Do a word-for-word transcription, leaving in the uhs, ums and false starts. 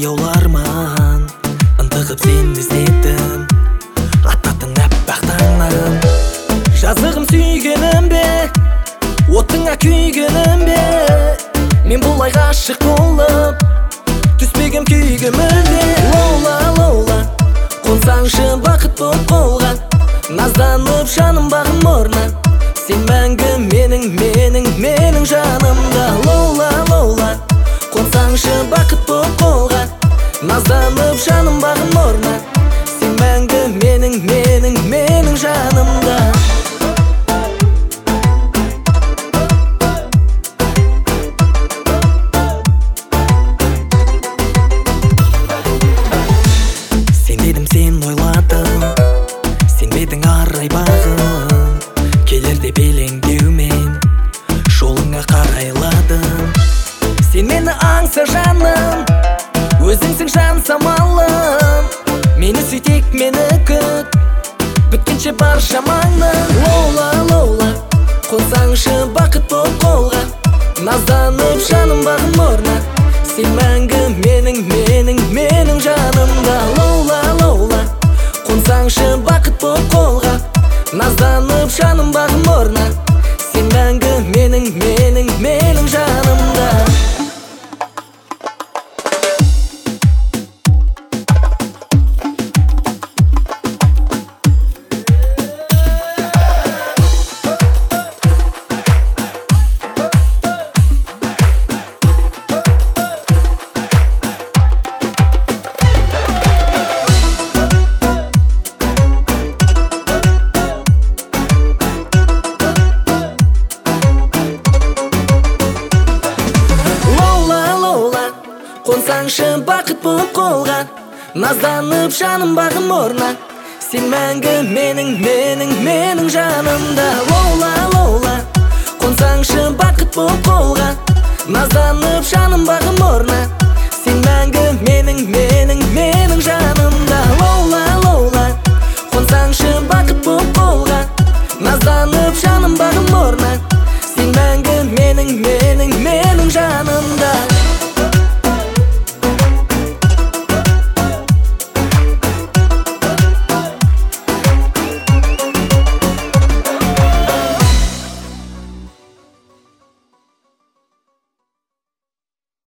аяуларман ынтығып сен іздедім аттатын аппақ таңнан. Жазығым сүйгенім бе, отыңа күйгенім бе, мен бұлай ғашық болып түспегем күйге мүлде. Лола, лола, қонсаңшы бақыт боп қолға, назданып жаным бағым орна, сен мәңгі менің, менің, менің жанымда. Лола, лола, қонсаңшы бақыт боп қолға, назданып жаным бағым орна, сен мәңгі менің, менің, менің жанымда. Сен дедім, сен ойладың, сен бедің арай бағым, келерде белеңдеумен жолыңа қарайладым. Сен мені аңса жаным, өзіңсің жан самалым, мені сөйтек, мені күт, біткенше бар шамаңның. Лола, лола, қонсаңшы бақыт боп қолға, назданып жаным бағым орна, сен мәңгі менің, менің, менің жанымда. Лола, лола, қонсаңшы бақыт боп қолға, назданып жаным бағым орна, сен мәңгі менің, менің, менің жанымда. Қонсаңшы бақыт боп қолға, назданып жаным бағым орна, сен мәңгі менің, менің, менің жанымда. Лола, лола, қонсаңшы бақыт боп қолға, назданып жаным бағым орна, сен мәңгі менің, менің, менің жанымда. Лола, лола, қонсаңшы бақыт боп қолға, назданып жаным бағым орна, сен мәңгі менің, менің, менің жанымда.